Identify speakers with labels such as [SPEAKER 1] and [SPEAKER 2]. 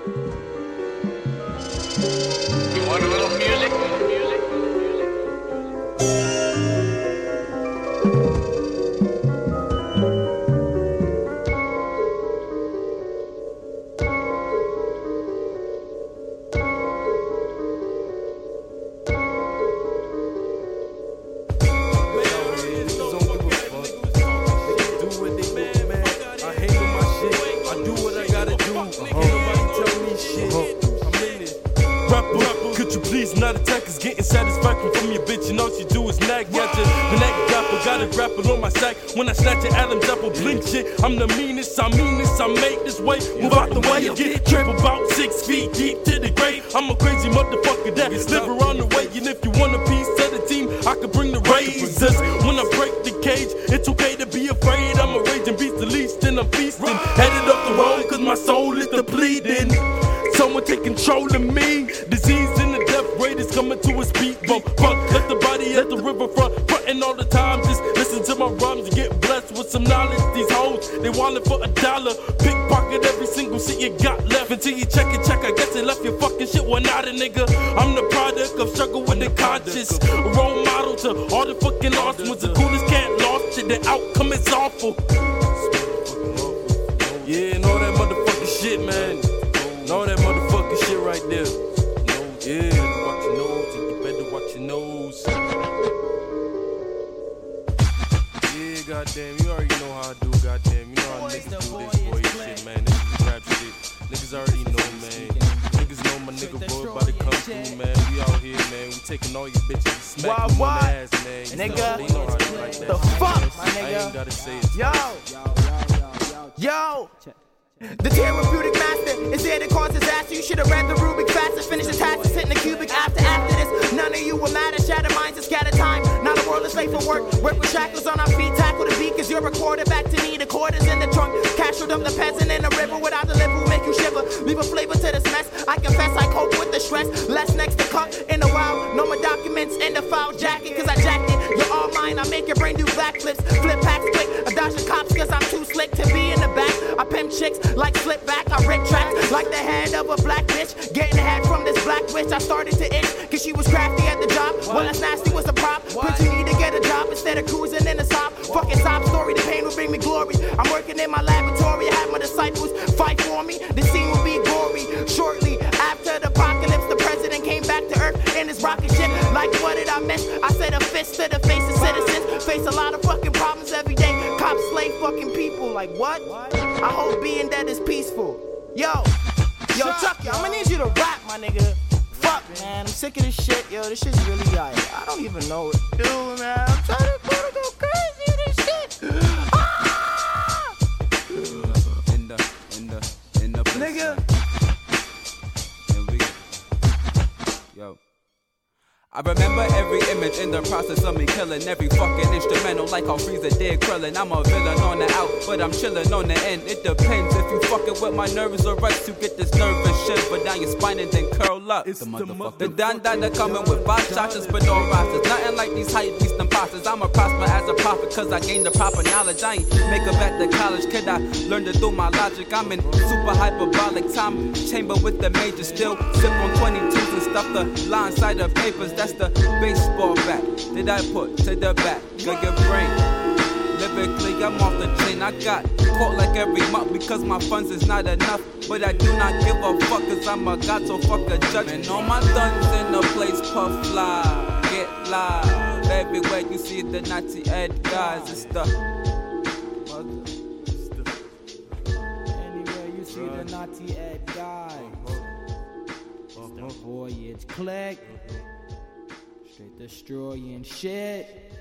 [SPEAKER 1] You want a little music?
[SPEAKER 2] Could you please not attack us? Getting satisfaction from your bitch, and all she do is nag at you. The neck rapper got it rapping on my sack. When I snatch your Adam's apple blink shit, I'm the meanest, I mean this, I make this way. Move out the way, you get tripped about 6 feet deep to the grave. I'm a crazy motherfucker that live around the way. And if you want a piece of the team, I can bring the razors. When I break the cage, it's okay to be afraid. I'm a raging beast, the least, and I'm feasting. Headed up the road, cause my soul is depleted. Someone take control of me. Disease in the death rate is coming to a speed bump. Fuck, let the body at the riverfront. Frontin' all the time, just listen to my rhymes. You get blessed with some knowledge. These hoes, they wallin' for $1. Pickpocket every single shit you got left. Until you check, I guess they left your fucking shit one out of nigga. I'm the product of struggle with the conscious. A role model to all the fucking lost ones. The coolest cat lost shit, the outcome is awful. Yeah, and all that motherfucking shit, man. All that motherfucking shit right there. Yeah, watch your nose, and you better watch your nose. Yeah, goddamn, you already know how I do, goddamn. You know how niggas do this boy shit, man. This is rap shit. Niggas already know, man. Niggas know my nigga boy about to come through, man. We out here, man. We taking all your bitches and smacking them on the ass, man. You
[SPEAKER 3] nigga,
[SPEAKER 2] know, they know how to like that.
[SPEAKER 3] The fuck, my nigga?
[SPEAKER 2] I ain't gotta say it.
[SPEAKER 3] Yo. The therapeutic master is there to cause disaster. You should have read the Rubik faster. Finish the task, sit in the cubic after this. None of you will matter. Shatter minds and scatter time. Not a world is late for work. Work with shackles on our feet. Tackle the beat cause you're a quarterback to me. The quarters in the trunk. Cashew dump the peasant in the river. Without the lip will make you shiver. Leave a flavor to this mess. I confess I cope with the stress. Less next to cut in the wild. No more documents in the foul jacket. Cause I jacked it. You're all mine. I make your brain do backflips. Flip packs quick. I dodge the cops cause I'm too slick to be in the back. I pimp chicks like slip back. I rip tracks like the head of a black bitch. Getting the head from this black witch. I started to itch cause she was crafty at the job. Well, that's nasty was a prop. But you need to get a job instead of cruising in the top. Fucking sob story. The pain will bring me glory. I'm working in my laboratory. I have my disciples fight for me. The scene will be gory. Shortly after the apocalypse, the president came back to earth in his rocket ship. Like what did I miss? I said a fist to the face of citizens. Face a lot of fucking problems every day. Cops slave fucking people. Like what? I hope being dead is peaceful. Yo, Chucky, I'ma need you to rap, my nigga. Fuck, man, I'm sick of this shit. Yo, this shit's really I don't even know what to do, man. I'm trying to go crazy with this shit. Ah!
[SPEAKER 4] In the place,
[SPEAKER 3] nigga.
[SPEAKER 4] Yo. I remember every image in the process of me killing every fucking instrumental like how Frieza did Krillin. I'm a villain on the out, but I'm chillin' on the end. It depends if you fucking with my nerves or right to get this nervous shiver down your spine and then curl up.
[SPEAKER 2] It's the motherfucker.
[SPEAKER 4] The Dana coming with 5 shots but no rosters. Nothing like these hype beast imposters. I'm a prosper as a prophet cause I gained the proper knowledge. I ain't make it back to college, kid. I learned it through my logic. I'm in super hyperbolic time chamber with the major still. Sip on 22s and stuff the line side of papers. That's the baseball bat that I put to the back of your brain. Lyrically, I'm off the chain. I got caught like every month because my funds is not enough. But I do not give a fuck cause I'm a god, so fuck a judge. And all my thuns in the place puff fly, get live. Everywhere you see the Nazi Ed guys, it's the
[SPEAKER 3] Anywhere you see the Nazi Ed guys, it's the Voyage Click. Straight destroying shit.